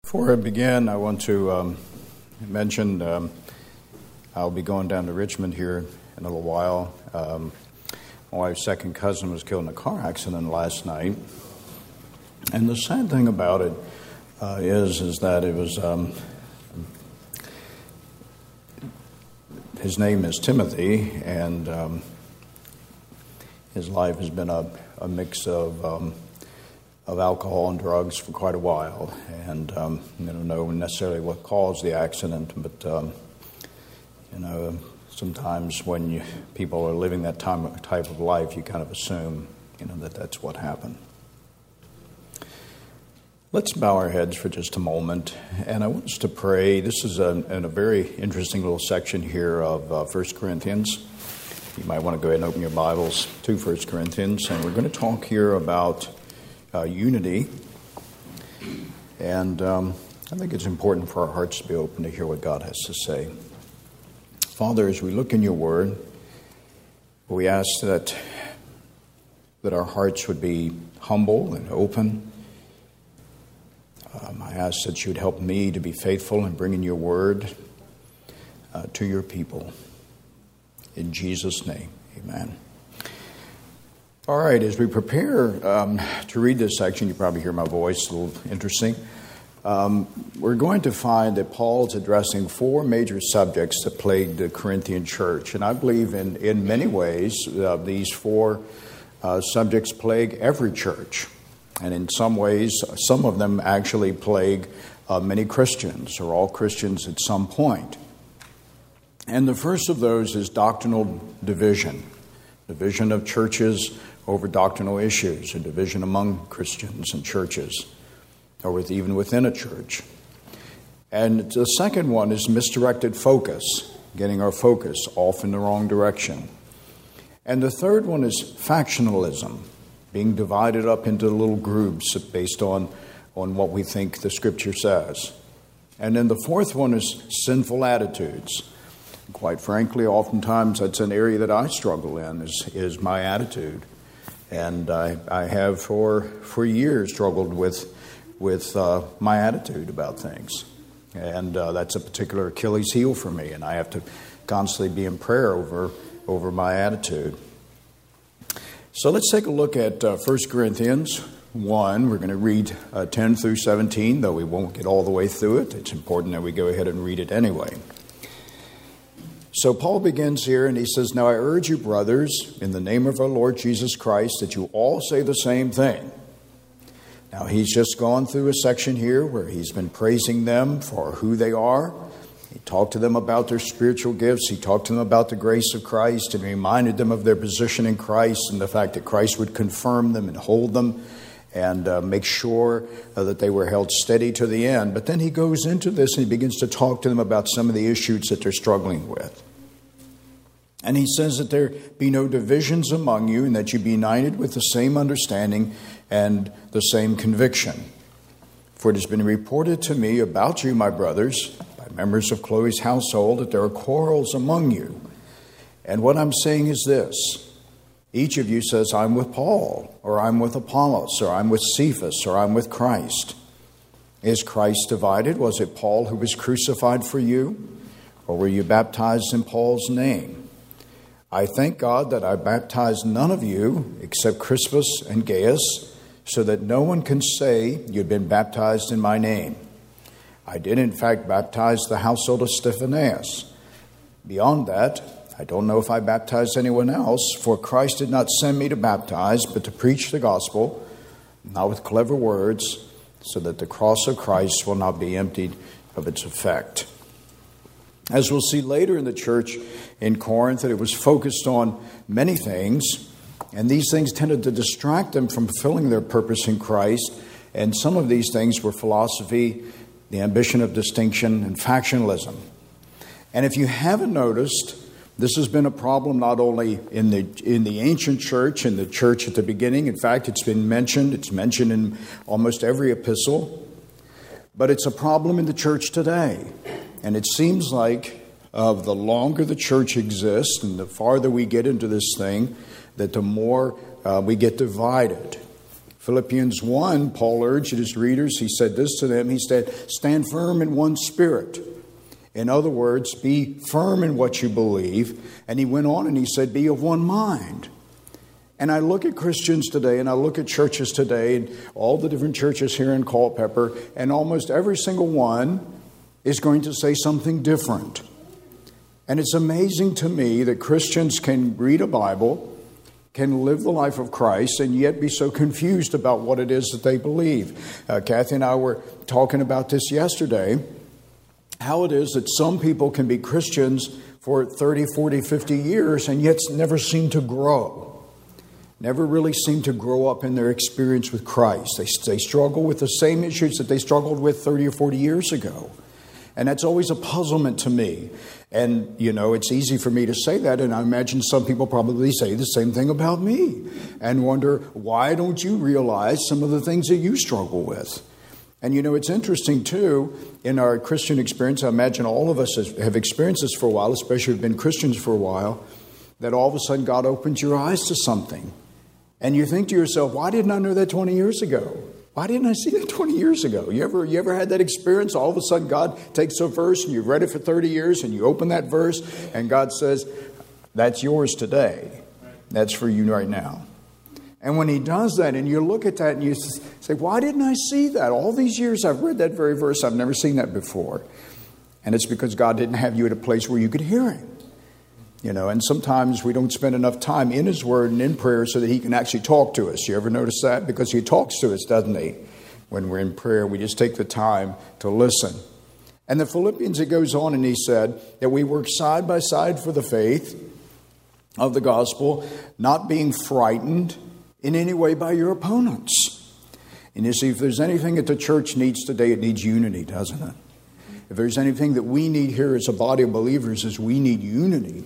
Before I begin, I want to mention I'll be going down to Richmond here in a little while. My wife's second cousin was killed in a car accident last night. And the sad thing about it is that it was, his name is Timothy, and his life has been a mix of alcohol and drugs for quite a while, and I don't know necessarily what caused the accident, but sometimes when people are living that type of life, you kind of assume that that's what happened. Let's bow our heads for just a moment, and I want us to pray. This is in a very interesting little section here of 1 Corinthians. You might want to go ahead and open your Bibles to 1 Corinthians, and we're going to talk here about unity, and I think it's important for our hearts to be open to hear what God has to say. Father, as we look in your word, we ask that our hearts would be humble and open. I ask that you would help me to be faithful in bringing your word to your people. In Jesus' name, amen. All right, as we prepare to read this section, you probably hear my voice, a little interesting. We're going to find that Paul's addressing four major subjects that plagued the Corinthian church. And I believe in many ways these four subjects plague every church. And in some ways, some of them actually plague many Christians, or all Christians at some point. And the first of those is doctrinal division. Division of churches over doctrinal issues, a division among Christians and churches, or even within a church. And the second one is misdirected focus, getting our focus off in the wrong direction. And the third one is factionalism, being divided up into little groups based on what we think the Scripture says. And then the fourth one is sinful attitudes. Quite frankly, oftentimes that's an area that I struggle in, is my attitude. And I have for years struggled with my attitude about things. And that's a particular Achilles heel for me, and I have to constantly be in prayer over my attitude. So let's take a look at 1 Corinthians 1. We're going to read 10 through 17, though we won't get all the way through it. It's important that we go ahead and read it anyway. So Paul begins here, and he says, "Now I urge you, brothers, in the name of our Lord Jesus Christ, that you all say the same thing." Now he's just gone through a section here where he's been praising them for who they are. He talked to them about their spiritual gifts. He talked to them about the grace of Christ and reminded them of their position in Christ and the fact that Christ would confirm them and hold them and make sure that they were held steady to the end. But then he goes into this and he begins to talk to them about some of the issues that they're struggling with. And he says that there be no divisions among you, and that you be united with the same understanding and the same conviction. For it has been reported to me about you, my brothers, by members of Chloe's household, that there are quarrels among you. And what I'm saying is this: each of you says, "I'm with Paul," or "I'm with Apollos," or "I'm with Cephas," or "I'm with Christ." Is Christ divided? Was it Paul who was crucified for you? Or were you baptized in Paul's name? I thank God that I baptized none of you except Crispus and Gaius, so that no one can say you've been baptized in my name. I did in fact baptize the household of Stephanas. Beyond that, I don't know if I baptized anyone else, for Christ did not send me to baptize, but to preach the gospel, not with clever words, so that the cross of Christ will not be emptied of its effect. As we'll see later in the church in Corinth, that it was focused on many things, and these things tended to distract them from fulfilling their purpose in Christ. And some of these things were philosophy, the ambition of distinction, and factionalism. And if you haven't noticed, this has been a problem not only in the ancient church, in the church at the beginning. In fact, it's mentioned in almost every epistle. But it's a problem in the church today. And it seems like the longer the church exists and the farther we get into this thing, that the more we get divided. Philippians 1, Paul urged his readers, he said this to them, he said, stand firm in one spirit. In other words, be firm in what you believe. And he went on and he said, be of one mind. And I look at Christians today and I look at churches today and all the different churches here in Culpeper, and almost every single one is going to say something different. And it's amazing to me that Christians can read a Bible, can live the life of Christ, and yet be so confused about what it is that they believe. Kathy and I were talking about this yesterday, how it is that some people can be Christians for 30, 40, 50 years and yet never seem to grow. Never really seem to grow up in their experience with Christ. They struggle with the same issues that they struggled with 30 or 40 years ago. And that's always a puzzlement to me. And, it's easy for me to say that, and I imagine some people probably say the same thing about me and wonder, why don't you realize some of the things that you struggle with? And, it's interesting, too, in our Christian experience, I imagine all of us have experienced this for a while, especially if you've been Christians for a while, that all of a sudden God opens your eyes to something. And you think to yourself, why didn't I know that 20 years ago? Why didn't I see that 20 years ago? You ever had that experience? All of a sudden God takes a verse and you've read it for 30 years and you open that verse and God says, that's yours today. That's for you right now. And when he does that and you look at that and you say, why didn't I see that? All these years I've read that very verse. I've never seen that before. And it's because God didn't have you at a place where you could hear him. And sometimes we don't spend enough time in his word and in prayer so that he can actually talk to us. You ever notice that? Because he talks to us, doesn't he? When we're in prayer, we just take the time to listen. And the Philippians, it goes on and he said that we work side by side for the faith of the gospel, not being frightened in any way by your opponents. And you see, if there's anything that the church needs today, it needs unity, doesn't it? If there's anything that we need here as a body of believers, is we need unity.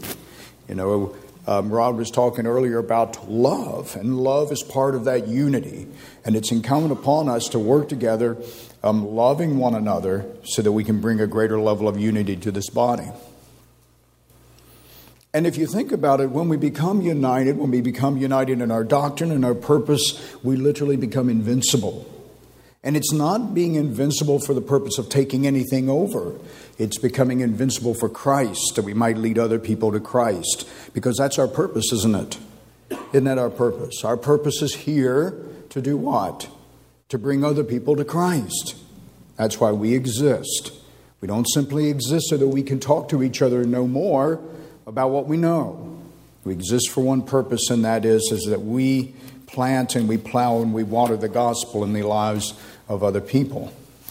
Rod was talking earlier about love, and love is part of that unity. And it's incumbent upon us to work together, loving one another, so that we can bring a greater level of unity to this body. And if you think about it, when we become united in our doctrine and our purpose, we literally become invincible. And it's not being invincible for the purpose of taking anything over. It's becoming invincible for Christ, that we might lead other people to Christ. Because that's our purpose, isn't it? Isn't that our purpose? Our purpose is here to do what? To bring other people to Christ. That's why we exist. We don't simply exist so that we can talk to each other and know more about what we know. We exist for one purpose, and that is that we plant and we plow and we water the gospel in the lives of other people.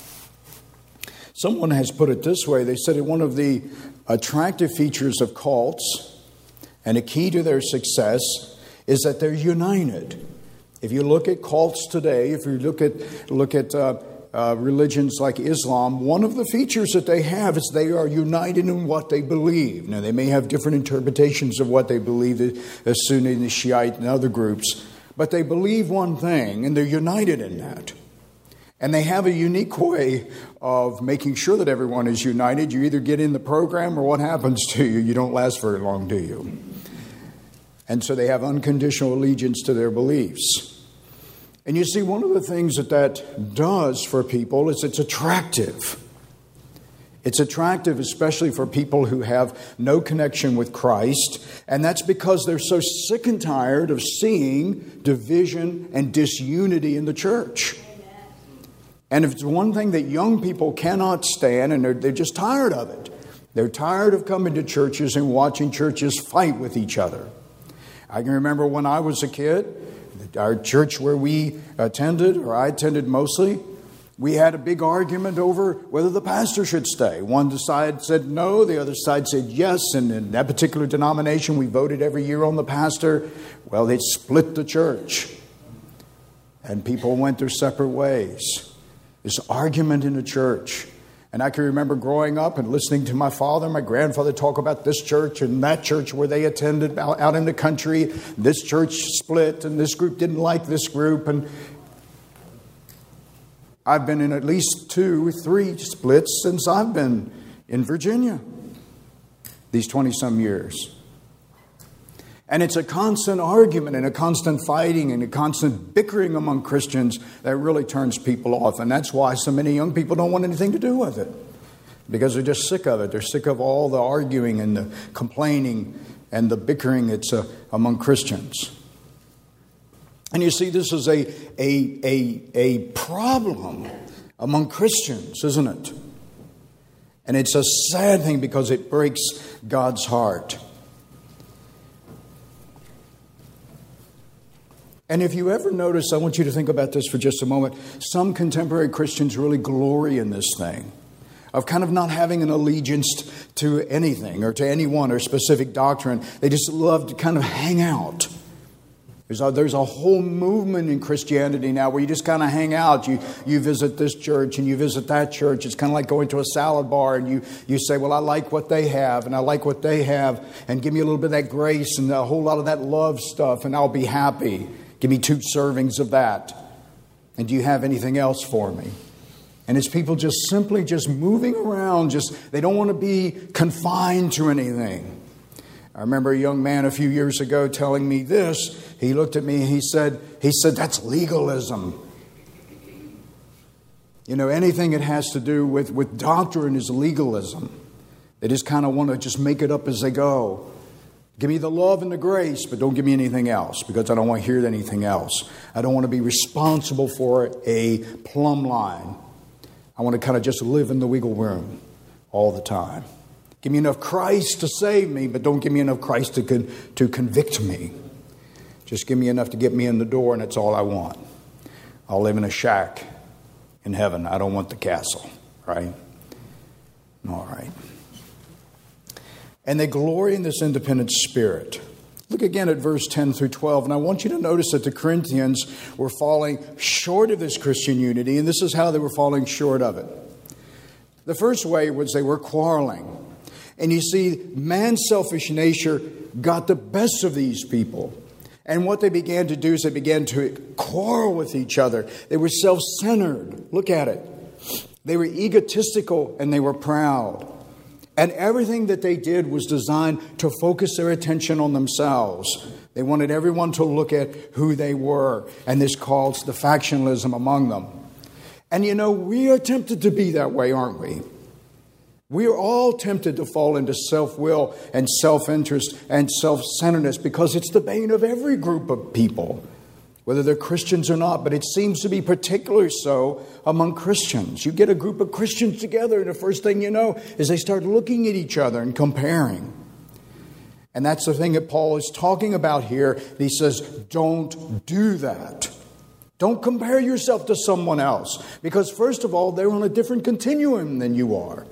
Someone has put it this way. They said that one of the attractive features of cults and a key to their success is that they're united. If you look at cults today, if you look at religions like Islam, one of the features that they have is they are united in what they believe. Now, they may have different interpretations of what they believe, the Sunni, the Shiite, and other groups, but they believe one thing, and they're united in that. And they have a unique way of making sure that everyone is united. You either get in the program or what happens to you? You don't last very long, do you? And so they have unconditional allegiance to their beliefs. And you see, one of the things that does for people is it's attractive. It's attractive, especially for people who have no connection with Christ. And that's because they're so sick and tired of seeing division and disunity in the church. And if it's one thing that young people cannot stand, and they're just tired of it. They're tired of coming to churches and watching churches fight with each other. I can remember when I was a kid, our church where we attended, or I attended mostly, we had a big argument over whether the pastor should stay. One side said no, the other side said yes. And in that particular denomination, we voted every year on the pastor. Well, they split the church. And people went their separate ways. This argument in the church. And I can remember growing up and listening to my father and my grandfather talk about this church and that church where they attended out in the country. This church split and this group didn't like this group. And I've been in at least 2 or 3 splits since I've been in Virginia. These 20-some years. And it's a constant argument and a constant fighting and a constant bickering among Christians that really turns people off. And that's why so many young people don't want anything to do with it. Because they're just sick of it. They're sick of all the arguing and the complaining and the bickering that's among Christians. And you see, this is a problem among Christians, isn't it? And it's a sad thing because it breaks God's heart. And if you ever notice, I want you to think about this for just a moment. Some contemporary Christians really glory in this thing of kind of not having an allegiance to anything or to anyone or specific doctrine. They just love to kind of hang out. There's a whole movement in Christianity now where you just kind of hang out. You visit this church and you visit that church. It's kind of like going to a salad bar and you say, well, I like what they have and I like what they have, and give me a little bit of that grace and a whole lot of that love stuff and I'll be happy. Give me 2 servings of that. And do you have anything else for me? And it's people just simply just moving around. They don't want to be confined to anything. I remember a young man a few years ago telling me this. He looked at me and he said, that's legalism. You know, anything that has to do with doctrine is legalism. They just kind of want to just make it up as they go. Give me the love and the grace, but don't give me anything else because I don't want to hear anything else. I don't want to be responsible for a plumb line. I want to kind of just live in the wiggle room all the time. Give me enough Christ to save me, but don't give me enough Christ to convict me. Just give me enough to get me in the door, and that's all I want. I'll live in a shack in heaven. I don't want the castle, right? All right. And they glory in this independent spirit. Look again at verse 10 through 12. And I want you to notice that the Corinthians were falling short of this Christian unity. And this is how they were falling short of it. The first way was they were quarreling. And you see, man's selfish nature got the best of these people. And what they began to do is they began to quarrel with each other. They were self-centered. Look at it. They were egotistical and they were proud. And everything that they did was designed to focus their attention on themselves. They wanted everyone to look at who they were. And this caused the factionalism among them. And you know, we are tempted to be that way, aren't we? We are all tempted to fall into self-will and self-interest and self-centeredness because it's the bane of every group of people, whether they're Christians or not. But it seems to be particularly so among Christians. You get a group of Christians together, and the first thing you know is they start looking at each other and comparing. And that's the thing that Paul is talking about here. He says, don't do that. Don't compare yourself to someone else. Because first of all, they're on a different continuum than you are.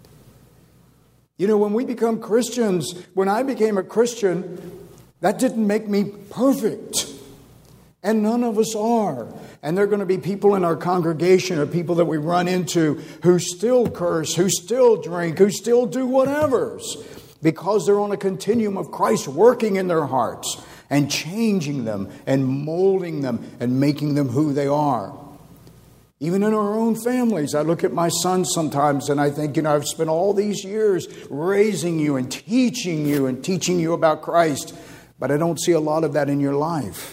You know, when we become Christians, when I became a Christian, that didn't make me perfect. And none of us are. And there are going to be people in our congregation or people that we run into who still curse, who still drink, who still do whatevers. Because they're on a continuum of Christ working in their hearts and changing them and molding them and making them who they are. Even in our own families, I look at my son sometimes and I think, I've spent all these years raising you and teaching you about Christ, but I don't see a lot of that in your life.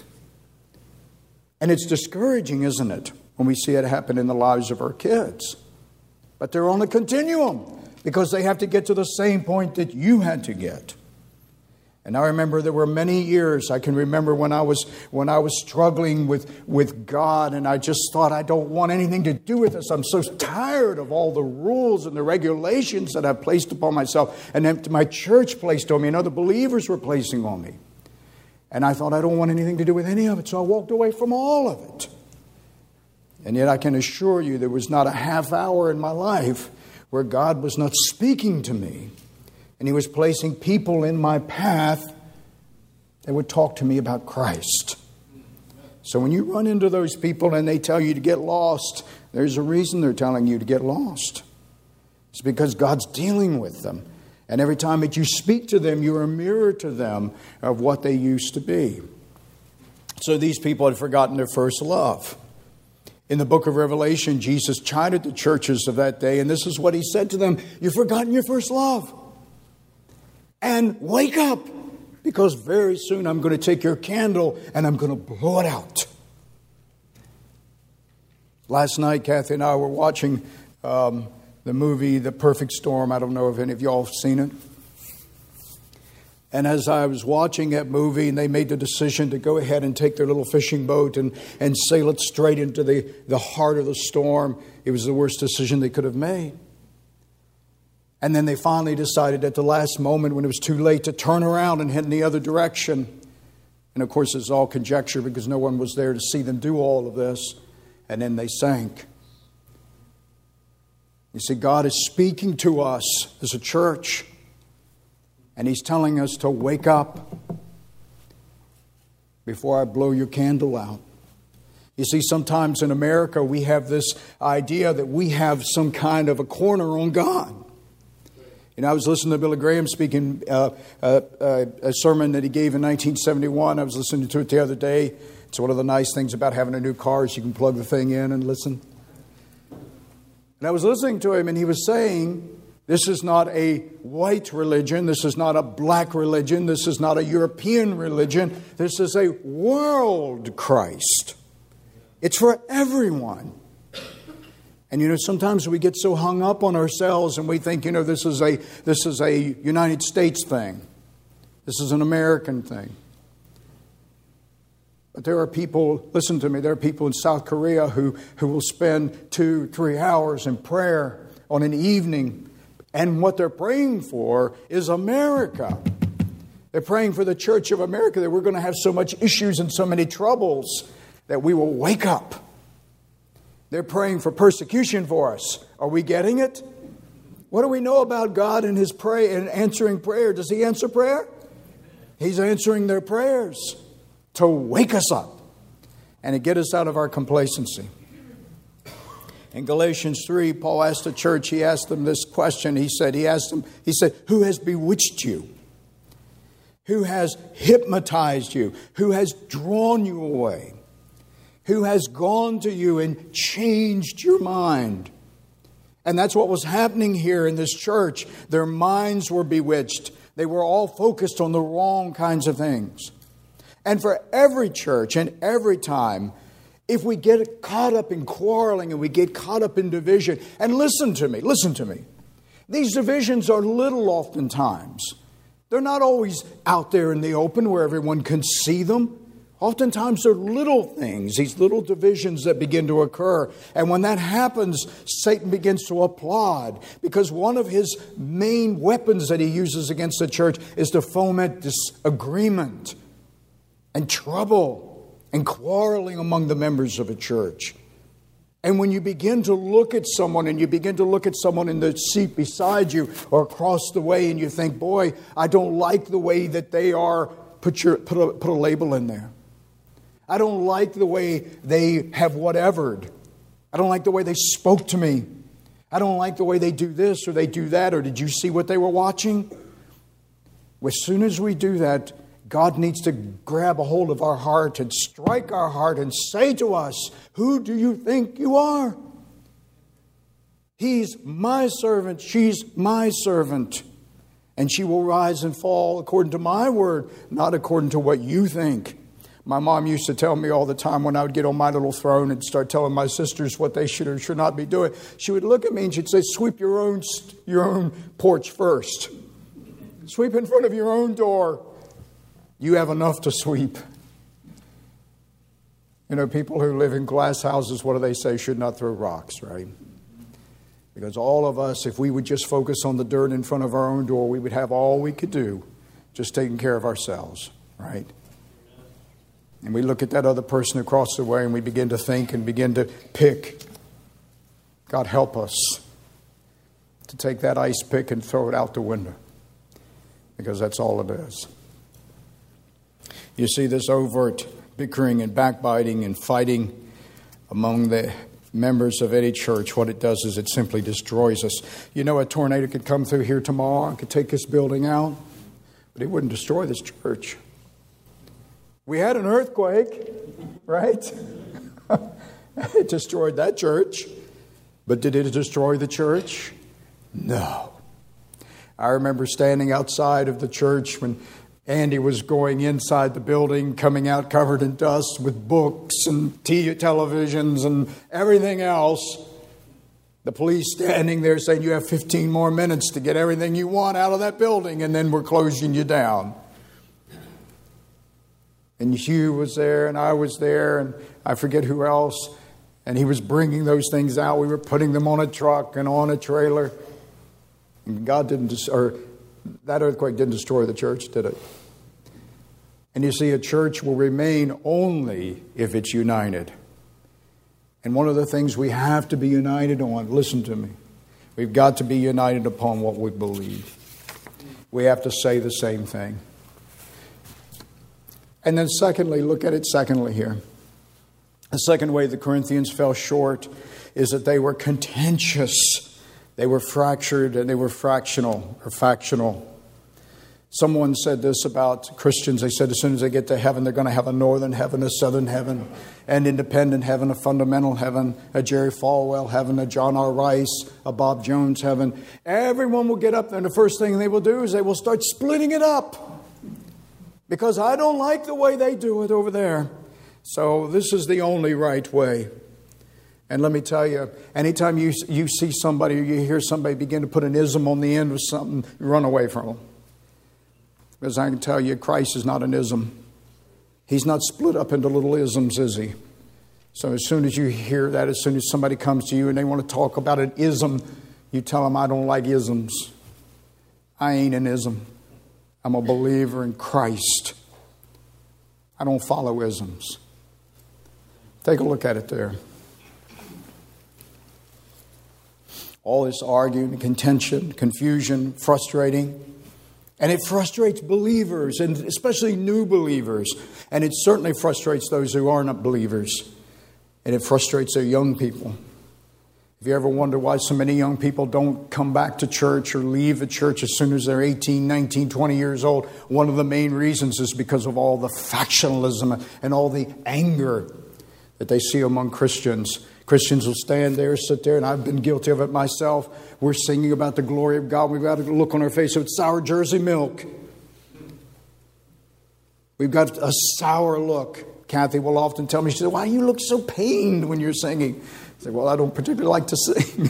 And it's discouraging, isn't it, when we see it happen in the lives of our kids? But they're on a continuum because they have to get to the same point that you had to get. And I remember there were many years, I can remember when I was struggling with God, and I just thought, I don't want anything to do with this. I'm so tired of all the rules and the regulations that I've placed upon myself and that my church placed on me and other believers were placing on me. And I thought, I don't want anything to do with any of it, so I walked away from all of it. And yet I can assure you there was not a half hour in my life where God was not speaking to me. And He was placing people in my path that would talk to me about Christ. So when you run into those people and they tell you to get lost, there's a reason they're telling you to get lost. It's because God's dealing with them. And every time that you speak to them, you're a mirror to them of what they used to be. So these people had forgotten their first love. In the book of Revelation, Jesus chided the churches of that day, and this is what He said to them: you've forgotten your first love. And wake up, because very soon I'm going to take your candle and I'm going to blow it out. Last night, Kathy and I were watching the movie The Perfect Storm. I don't know if any of y'all have seen it. And as I was watching that movie, and they made the decision to go ahead and take their little fishing boat and sail it straight into the heart of the storm, it was the worst decision they could have made. And then they finally decided at the last moment, when it was too late, to turn around and head in the other direction. And of course, it's all conjecture because no one was there to see them do all of this. And then they sank. You see, God is speaking to us as a church. And He's telling us to wake up before I blow your candle out. You see, sometimes in America we have this idea that we have some kind of a corner on God. You know, I was listening to Billy Graham speaking a sermon that he gave in 1971. I was listening to it the other day. It's one of the nice things about having a new car is you can plug the thing in and listen. And I was listening to him and he was saying, this is not a white religion. This is not a black religion. This is not a European religion. This is a world Christ. It's for everyone. And you know, sometimes we get so hung up on ourselves and we think, you know, this is a United States thing. This is an American thing. But there are people, listen to me, there are people in South Korea who will spend 2-3 hours in prayer on an evening. And what they're praying for is America. They're praying for the Church of America, that we're going to have so much issues and so many troubles that we will wake up. They're praying for persecution for us. Are we getting it? What do we know about God and His prayer and answering prayer? Does He answer prayer? He's answering their prayers to wake us up and to get us out of our complacency. In Galatians 3, Paul asked the church, he asked them this question. He said, who has bewitched you? Who has hypnotized you? Who has drawn you away? Who has gone to you and changed your mind? And that's what was happening here in this church. Their minds were bewitched. They were all focused on the wrong kinds of things. And for every church and every time, if we get caught up in quarreling and we get caught up in division, and listen to me. These divisions are little oftentimes. They're not always out there in the open where everyone can see them. Oftentimes they're little things, these little divisions that begin to occur. And when that happens, Satan begins to applaud, because one of his main weapons that he uses against the church is to foment disagreement and trouble and quarreling among the members of a church. And when you begin to look at someone and you begin to look at someone in the seat beside you or across the way and you think, boy, I don't like the way that they are, put a label in there. I don't like the way they have whatevered. I don't like the way they spoke to me. I don't like the way they do this or they do that, or did you see what they were watching? As soon as we do that, God needs to grab a hold of our heart and strike our heart and say to us, who do you think you are? He's my servant. She's my servant. And she will rise and fall according to my word, not according to what you think. My mom used to tell me all the time when I would get on my little throne and start telling my sisters what they should or should not be doing. She would look at me and she'd say, sweep your own porch first. Sweep in front of your own door. You have enough to sweep. You know, people who live in glass houses, what do they say? Should not throw rocks, right? Because all of us, if we would just focus on the dirt in front of our own door, we would have all we could do just taking care of ourselves, right? And we look at that other person across the way and we begin to think and begin to pick. God help us to take that ice pick and throw it out the window, because that's all it is. You see, this overt bickering and backbiting and fighting among the members of any church, what it does is it simply destroys us. You know, a tornado could come through here tomorrow and could take this building out, but it wouldn't destroy this church. We had an earthquake, right? It destroyed that church. But did it destroy the church? No. I remember standing outside of the church when Andy was going inside the building, coming out covered in dust with books and televisions and everything else. The police standing there saying, you have 15 more minutes to get everything you want out of that building, and then we're closing you down. And Hugh was there, and I was there, and I forget who else. And he was bringing those things out. We were putting them on a truck and on a trailer. And that earthquake didn't destroy the church, did it? And you see, a church will remain only if it's united. And one of the things we have to be united on, listen to me, we've got to be united upon what we believe. We have to say the same thing. And then secondly, look at it secondly here. The second way the Corinthians fell short is that they were contentious. They were fractured and they were fractional. Someone said this about Christians. They said as soon as they get to heaven, they're going to have a northern heaven, a southern heaven, an independent heaven, a fundamental heaven, a Jerry Falwell heaven, a John R. Rice, a Bob Jones heaven. Everyone will get up there, and the first thing they will do is they will start splitting it up. Because I don't like the way they do it over there. So this is the only right way. And let me tell you, anytime you see somebody or you hear somebody begin to put an ism on the end of something, run away from them. Because I can tell you, Christ is not an ism. He's not split up into little isms, is he? So as soon as you hear that, as soon as somebody comes to you and they want to talk about an ism, you tell them, I don't like isms. I ain't an ism. I'm a believer in Christ. I don't follow isms. Take a look at it there. All this arguing, contention, confusion, frustrating. And it frustrates believers, and especially new believers. And it certainly frustrates those who are not believers. And it frustrates their young people. If you ever wonder why so many young people don't come back to church or leave the church as soon as they're 18, 19, 20 years old, one of the main reasons is because of all the factionalism and all the anger that they see among Christians. Christians will stand there, sit there, and I've been guilty of it myself. We're singing about the glory of God. We've got a look on our face of sour Jersey milk. We've got a sour look. Kathy will often tell me, she said, why do you look so pained when you're singing? I say, well, I don't particularly like to sing.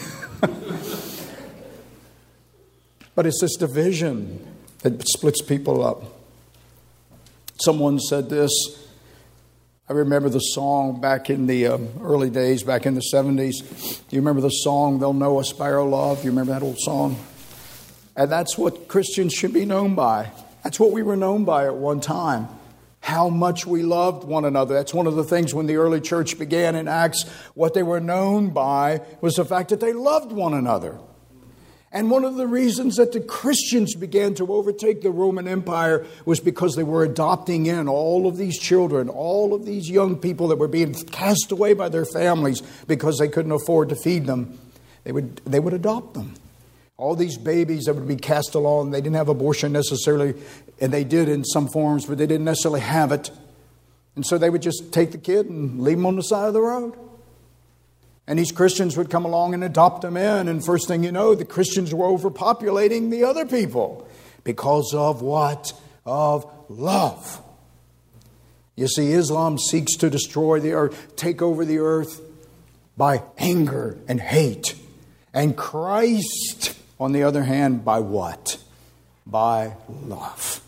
But it's this division that splits people up. Someone said this. I remember the song back in the early days, back in the 70s. Do you remember the song, They'll Know Us by Our Love? You remember that old song? And that's what Christians should be known by. That's what we were known by at one time. How much we loved one another. That's one of the things when the early church began in Acts. What they were known by was the fact that they loved one another. And one of the reasons that the Christians began to overtake the Roman Empire was because they were adopting in all of these children, all of these young people that were being cast away by their families because they couldn't afford to feed them. They would adopt them. All these babies that would be cast along, they didn't have abortion necessarily, and they did in some forms, but they didn't necessarily have it. And so they would just take the kid and leave him on the side of the road. And these Christians would come along and adopt them in, and first thing you know, the Christians were overpopulating the other people. Because of what? Of love. You see, Islam seeks to destroy the earth, take over the earth by anger and hate. And Christ, on the other hand, by what? By love.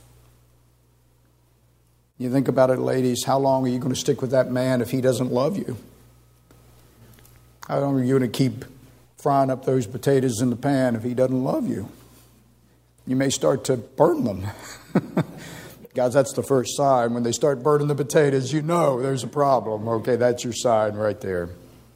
You think about it, ladies, how long are you going to stick with that man if he doesn't love you? How long are you going to keep frying up those potatoes in the pan if he doesn't love you? You may start to burn them. Guys, that's the first sign. When they start burning the potatoes, you know there's a problem. Okay, that's your sign right there.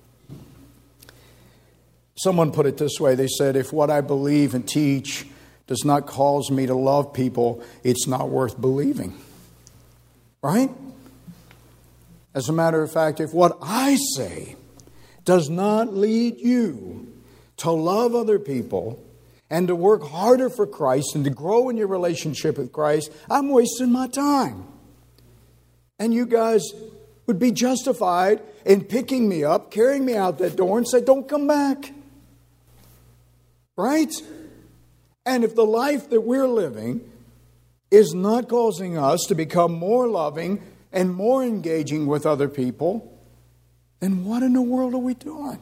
Someone put it this way. They said, if what I believe and teach does not cause me to love people, it's not worth believing. Right? As a matter of fact, if what I say does not lead you to love other people and to work harder for Christ and to grow in your relationship with Christ, I'm wasting my time. And you guys would be justified in picking me up, carrying me out that door and say, don't come back. Right? And if the life that we're living is not causing us to become more loving and more engaging with other people, then what in the world are we doing?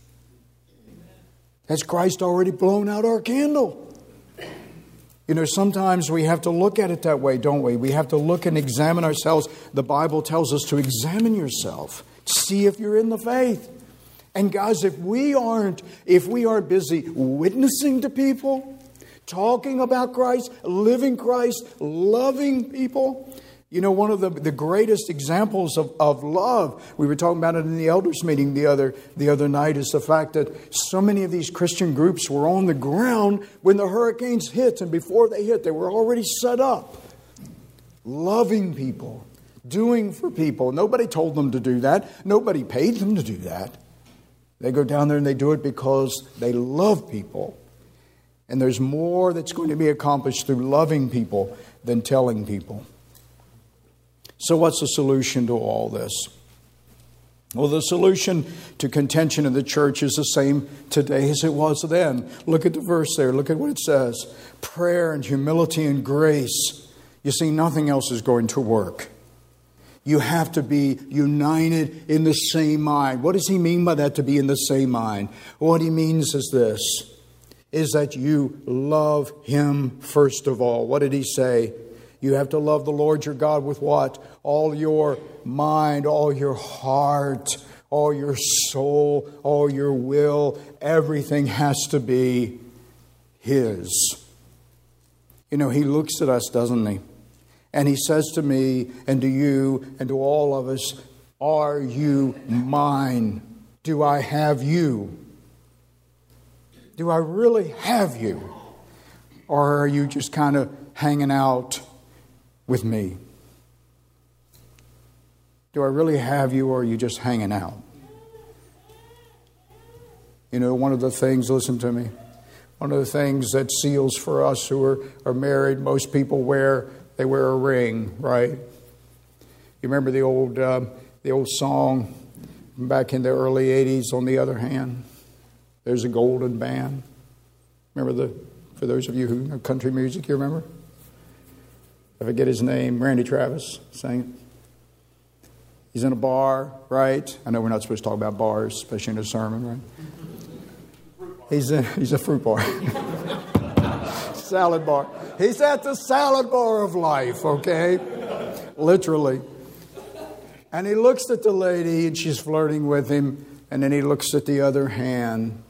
Has Christ already blown out our candle? You know, sometimes we have to look at it that way, don't we? We have to look and examine ourselves. The Bible tells us to examine yourself, see if you're in the faith. And guys, if we aren't busy witnessing to people, talking about Christ, living Christ, loving people, you know, one of the greatest examples of love, we were talking about it in the elders meeting the other night, is the fact that so many of these Christian groups were on the ground when the hurricanes hit, and before they hit, they were already set up. Loving people, doing for people. Nobody told them to do that. Nobody paid them to do that. They go down there and they do it because they love people. And there's more that's going to be accomplished through loving people than telling people. So what's the solution to all this? Well, the solution to contention in the church is the same today as it was then. Look at the verse there. Look at what it says. Prayer and humility and grace. You see, nothing else is going to work. You have to be united in the same mind. What does he mean by that, to be in the same mind? What he means is this, is that you love him first of all. What did he say? You have to love the Lord your God with what? All your mind, all your heart, all your soul, all your will. Everything has to be his. You know, he looks at us, doesn't he? And he says to me and to you and to all of us, are you mine? Do I have you? Do I really have you? Or are you just kind of hanging out with me? Do I really have you, or are you just hanging out? You know, one of the things, listen to me, one of the things that seals for us who are married, most people wear a ring, right? You remember the old song back in the early 80s, On the Other Hand? There's a golden band. Remember for those of you who know country music, you remember? I forget his name, Randy Travis sang it. He's in a bar, right? I know we're not supposed to talk about bars, especially in a sermon, right? He's a fruit bar. Salad bar. He's at the salad bar of life, okay? Literally. And he looks at the lady and she's flirting with him, and then he looks at the other hand.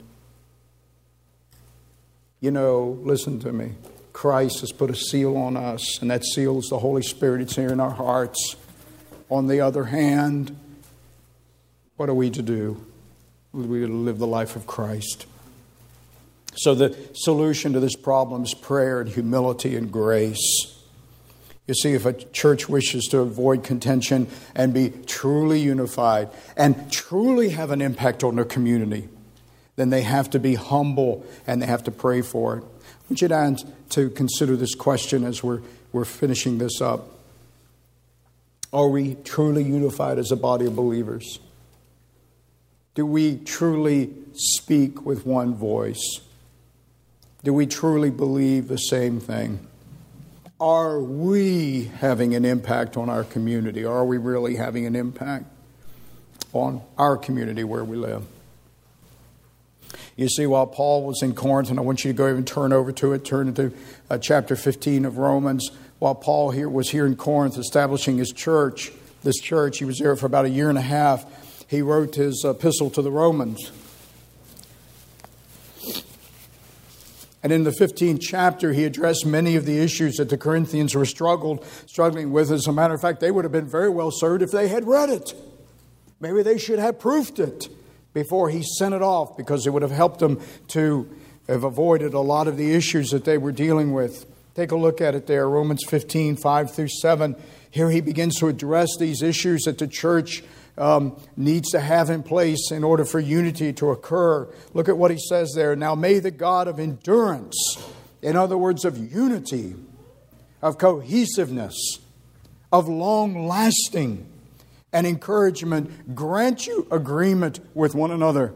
You know, listen to me. Christ has put a seal on us, and that seal is the Holy Spirit. It's here in our hearts. On the other hand, what are we to do? We're to live the life of Christ. So the solution to this problem is prayer and humility and grace. You see, if a church wishes to avoid contention and be truly unified and truly have an impact on their community, then they have to be humble and they have to pray for it. I want you to consider this question as we're finishing this up. Are we truly unified as a body of believers? Do we truly speak with one voice? Do we truly believe the same thing? Are we having an impact on our community? Are we really having an impact on our community where we live? You see, while Paul was in Corinth, and I want you to go and turn into chapter 15 of Romans. While Paul was here in Corinth establishing his church, he was there for about a year and a half. He wrote his epistle to the Romans. And in the 15th chapter, he addressed many of the issues that the Corinthians were struggling with. As a matter of fact, they would have been very well served if they had read it. Maybe they should have proofed it before he sent it off, because it would have helped them to have avoided a lot of the issues that they were dealing with. Take a look at it there, Romans 15, 5 through 7. Here he begins to address these issues that the church needs to have in place in order for unity to occur. Look at what he says there. Now may the God of endurance, in other words, of unity, of cohesiveness, of long lasting and encouragement, grant you agreement with one another.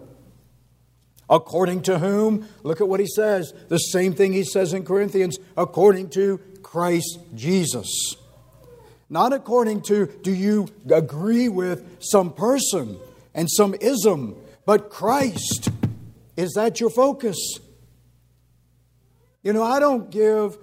According to whom? Look at what he says. The same thing he says in Corinthians. According to Christ Jesus. Not according to, do you agree with some person and some ism, but Christ. Is that your focus? You know, I don't give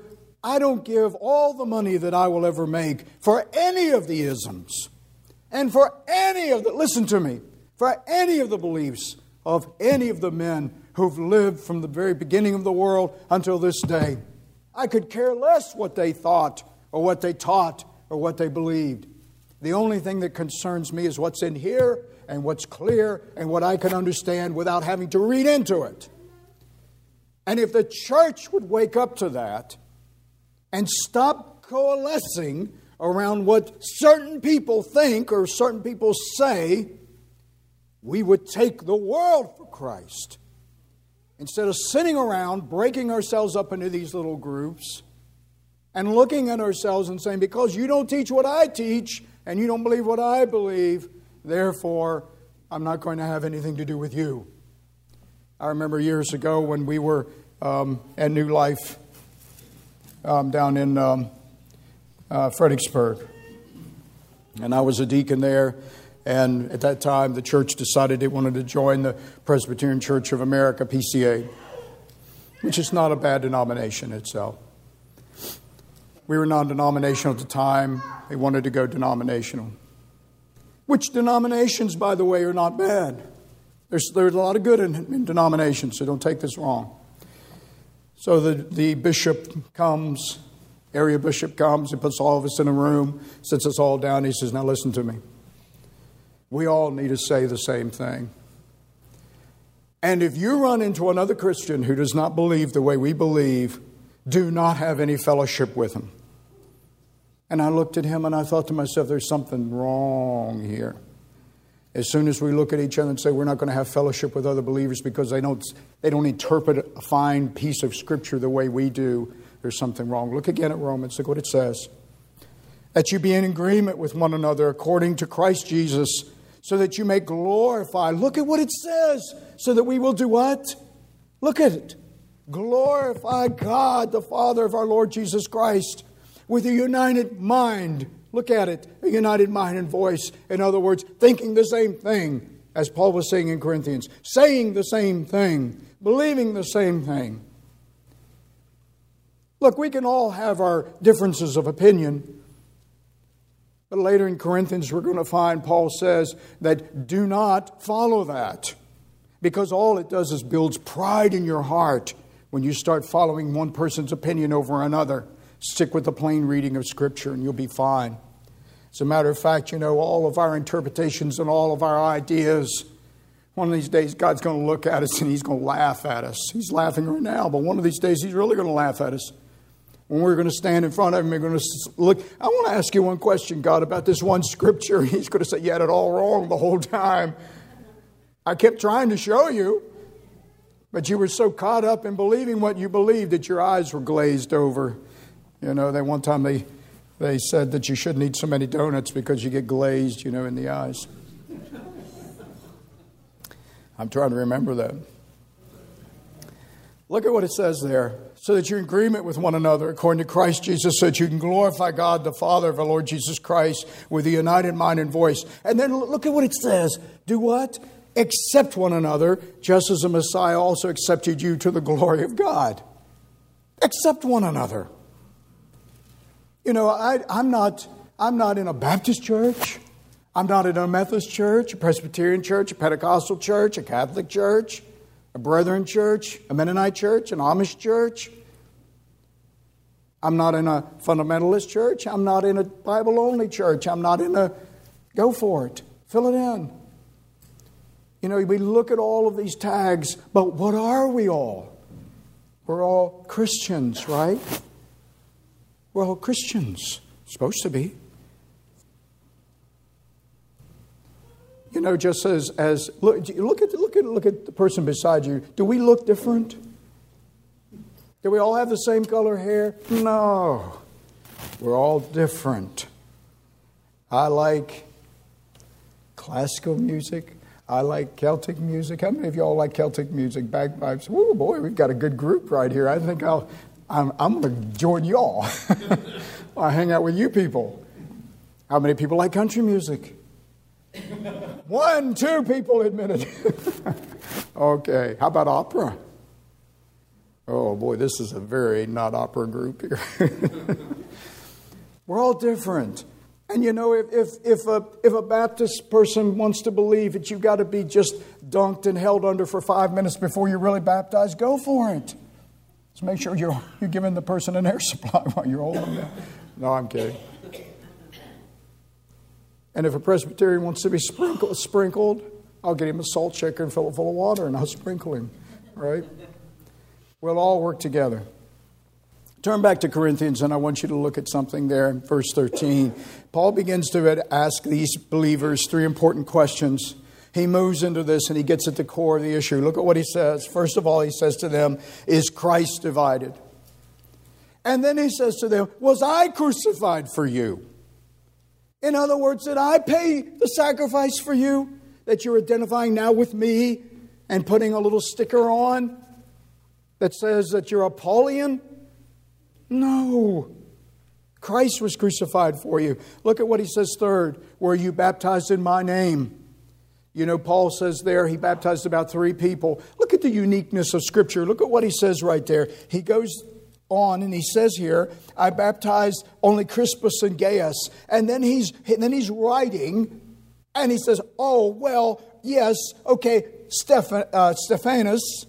all the money that I will ever make for any of the isms and for any of the, listen to me, for any of the beliefs of any of the men who've lived from the very beginning of the world until this day. I could care less what they thought or what they taught or what they believed. The only thing that concerns me is what's in here and what's clear and what I can understand without having to read into it. And if the church would wake up to that and stop coalescing around what certain people think or certain people say, we would take the world for Christ. Instead of sitting around, breaking ourselves up into these little groups and looking at ourselves and saying, because you don't teach what I teach and you don't believe what I believe, therefore, I'm not going to have anything to do with you. I remember years ago when we were at New Life down in Fredericksburg. And I was a deacon there. And at that time, the church decided it wanted to join the Presbyterian Church of America, PCA, which is not a bad denomination itself. We were non-denominational at the time. They wanted to go denominational. Which denominations, by the way, are not bad. There's a lot of good in denominations, so don't take this wrong. So the bishop comes, area bishop comes, he puts all of us in a room, sits us all down, he says, now listen to me. We all need to say the same thing. And if you run into another Christian who does not believe the way we believe, do not have any fellowship with him. And I looked at him and I thought to myself, there's something wrong here. As soon as we look at each other and say we're not going to have fellowship with other believers because they don't interpret a fine piece of Scripture the way we do, there's something wrong. Look again at Romans. Look what it says. That you be in agreement with one another according to Christ Jesus, so that you may glorify. Look at what it says. So that we will do what? Look at it. Glorify God, the Father of our Lord Jesus Christ, with a united mind. Look at it. A united mind and voice. In other words, thinking the same thing as Paul was saying in Corinthians. Saying the same thing. Believing the same thing. Look, we can all have our differences of opinion. But later in Corinthians, we're going to find Paul says that do not follow that. Because all it does is builds pride in your heart when you start following one person's opinion over another. Stick with the plain reading of Scripture and you'll be fine. As a matter of fact, you know, all of our interpretations and all of our ideas, one of these days God's going to look at us and He's going to laugh at us. He's laughing right now, but one of these days He's really going to laugh at us. When we're going to stand in front of Him, we're going to look. I want to ask you one question, God, about this one Scripture. He's going to say, you had it all wrong the whole time. I kept trying to show you, but you were so caught up in believing what you believed that your eyes were glazed over. You know, one time they said that you shouldn't eat so many donuts because you get glazed, you know, in the eyes. I'm trying to remember that. Look at what it says there. So that you're in agreement with one another according to Christ Jesus, so that you can glorify God, the Father of our Lord Jesus Christ, with a united mind and voice. And then look at what it says. Do what? Accept one another, just as the Messiah also accepted you to the glory of God. Accept one another. You know, I'm not in a Baptist church. I'm not in a Methodist church, a Presbyterian church, a Pentecostal church, a Catholic church, a Brethren church, a Mennonite church, an Amish church. I'm not in a fundamentalist church. I'm not in a Bible-only church. I'm not in a... Go for it. Fill it in. You know, we look at all of these tags, but what are we all? We're all Christians, right? We're all Christians. Supposed to be. You know, just as look at the person beside you. Do we look different? Do we all have the same color hair? No. We're all different. I like classical music. I like Celtic music. How many of y'all like Celtic music? Bagpipes. Oh boy, we've got a good group right here. I think I'm going to join y'all. I hang out with you people. How many people like country music? 1, 2 people admitted. Okay, how about opera? Oh boy, this is a very not opera group here. We're all different. And you know, if a Baptist person wants to believe that you've got to be just dunked and held under for 5 minutes before you're really baptized, go for it. Just make sure you're giving the person an air supply while you're holding them. No, I'm kidding. And if a Presbyterian wants to be sprinkled, I'll get him a salt shaker and fill it full of water and I'll sprinkle him. Right? We'll all work together. Turn back to Corinthians and I want you to look at something there in verse 13. Paul begins to ask these believers 3 important questions. He moves into this and he gets at the core of the issue. Look at what he says. First of all, he says to them, is Christ divided? And then he says to them, was I crucified for you? In other words, did I pay the sacrifice for you that you're identifying now with me and putting a little sticker on that says that you're a Paulian? No. Christ was crucified for you. Look at what he says third. Were you baptized in my name? You know, Paul says there he baptized about 3 people. Look at the uniqueness of Scripture. Look at what he says right there. He goes on and he says here, I baptized only Crispus and Gaius. And then he's writing and he says, oh, well, yes, okay, Stephanus,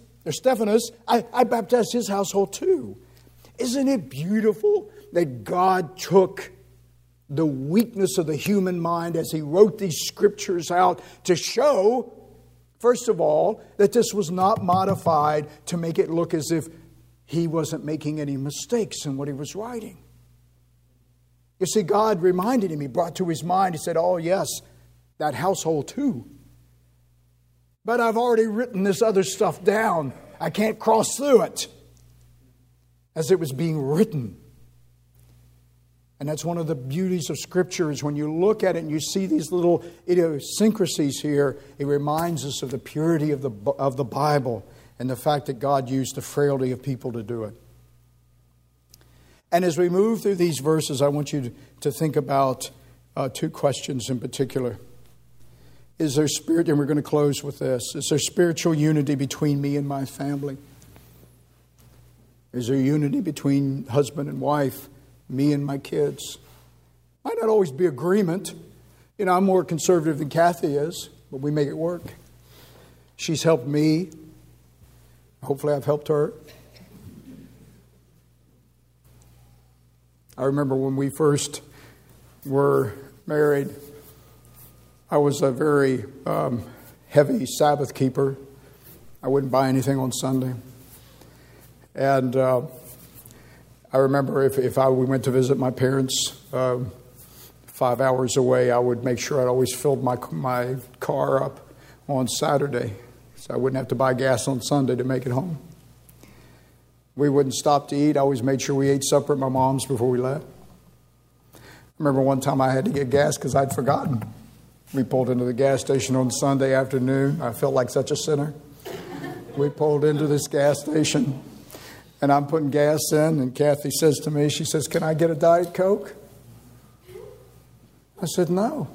I baptized his household too. Isn't it beautiful that God took the weakness of the human mind as he wrote these scriptures out to show, first of all, that this was not modified to make it look as if he wasn't making any mistakes in what he was writing. You see, God reminded him, he brought to his mind, he said, oh yes, that household too. But I've already written this other stuff down. I can't cross through it. As it was being written. And that's one of the beauties of Scripture is when you look at it and you see these little idiosyncrasies here, it reminds us of the purity of the Bible and the fact that God used the frailty of people to do it. And as we move through these verses, I want you to think about 2 questions in particular. Is there spirit, and we're going to close with this, is there spiritual unity between me and my family? Is there unity between husband and wife, me and my kids? Might not always be agreement. You know, I'm more conservative than Kathy is, but we make it work. She's helped me. Hopefully I've helped her. I remember when we first were married, I was a very heavy Sabbath keeper. I wouldn't buy anything on Sunday. And I remember if we went to visit my parents 5 hours away, I would make sure I'd always filled my car up on Saturday so I wouldn't have to buy gas on Sunday to make it home. We wouldn't stop to eat. I always made sure we ate supper at my mom's before we left. I remember one time I had to get gas because I'd forgotten. We pulled into the gas station on Sunday afternoon. I felt like such a sinner. We pulled into this gas station. And I'm putting gas in, and Kathy says to me, she says, can I get a Diet Coke? I said, no.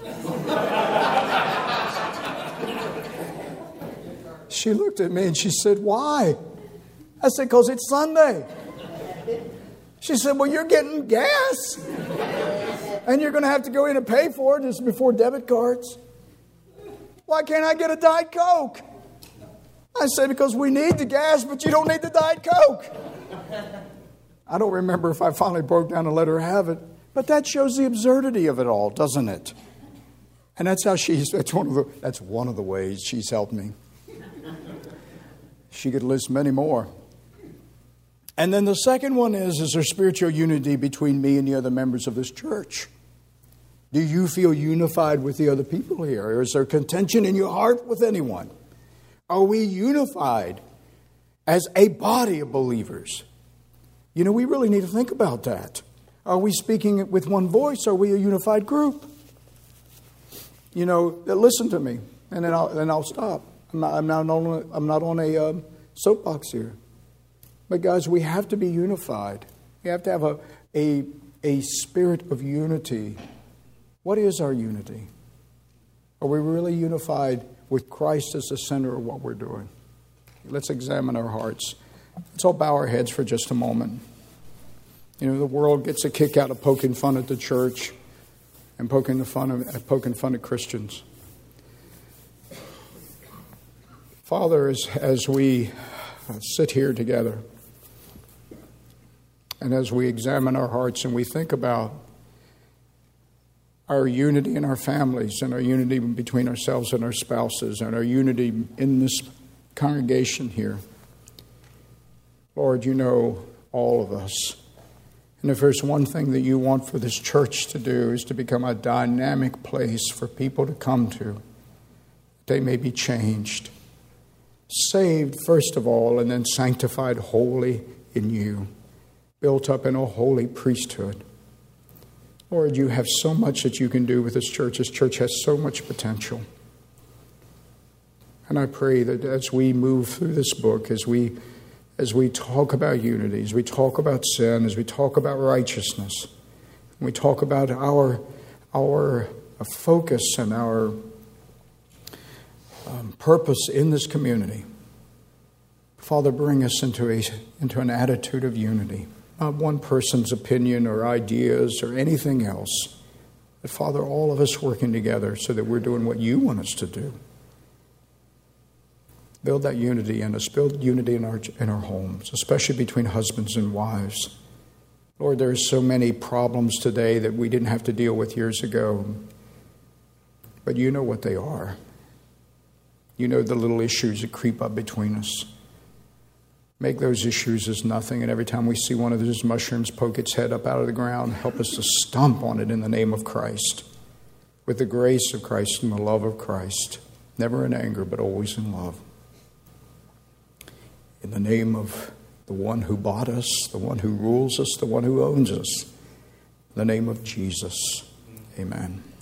She looked at me and she said, why? I said, because it's Sunday. She said, well, you're getting gas. And you're going to have to go in and pay for it. It's before debit cards. Why can't I get a Diet Coke? I said, because we need the gas, but you don't need the Diet Coke. I don't remember if I finally broke down and let her have it. But that shows the absurdity of it all, doesn't it? And that's how that's one of the ways she's helped me. She could list many more. And then the second one is there spiritual unity between me and the other members of this church? Do you feel unified with the other people here? Or is there contention in your heart with anyone? Are we unified as a body of believers? You know, we really need to think about that. Are we speaking with one voice? Are we a unified group? You know, listen to me, and then I'll stop. I'm not on a soapbox here. But guys, we have to be unified. We have to have a spirit of unity. What is our unity? Are we really unified with Christ as the center of what we're doing? Let's examine our hearts. Let's all bow our heads for just a moment. You know, the world gets a kick out of poking fun at the church and poking fun at Christians. Father, as we sit here together and as we examine our hearts and we think about our unity in our families and our unity between ourselves and our spouses and our unity in this congregation here, Lord, you know all of us. And if there's one thing that you want for this church to do is to become a dynamic place for people to come to, they may be changed, saved first of all, and then sanctified wholly in you, built up in a holy priesthood. Lord, you have so much that you can do with this church. This church has so much potential. And I pray that as we move through this book, as we talk about unity, as we talk about sin, as we talk about righteousness, we talk about our focus and our purpose in this community, Father, bring us into an attitude of unity. Not one person's opinion or ideas or anything else. But Father, all of us working together so that we're doing what you want us to do. Build that unity in us. Build unity in our homes, especially between husbands and wives. Lord, there are so many problems today that we didn't have to deal with years ago. But you know what they are. You know the little issues that creep up between us. Make those issues as nothing, and every time we see one of those mushrooms poke its head up out of the ground, help us to stomp on it in the name of Christ, with the grace of Christ and the love of Christ, never in anger, but always in love. In the name of the one who bought us, the one who rules us, the one who owns us, in the name of Jesus, amen.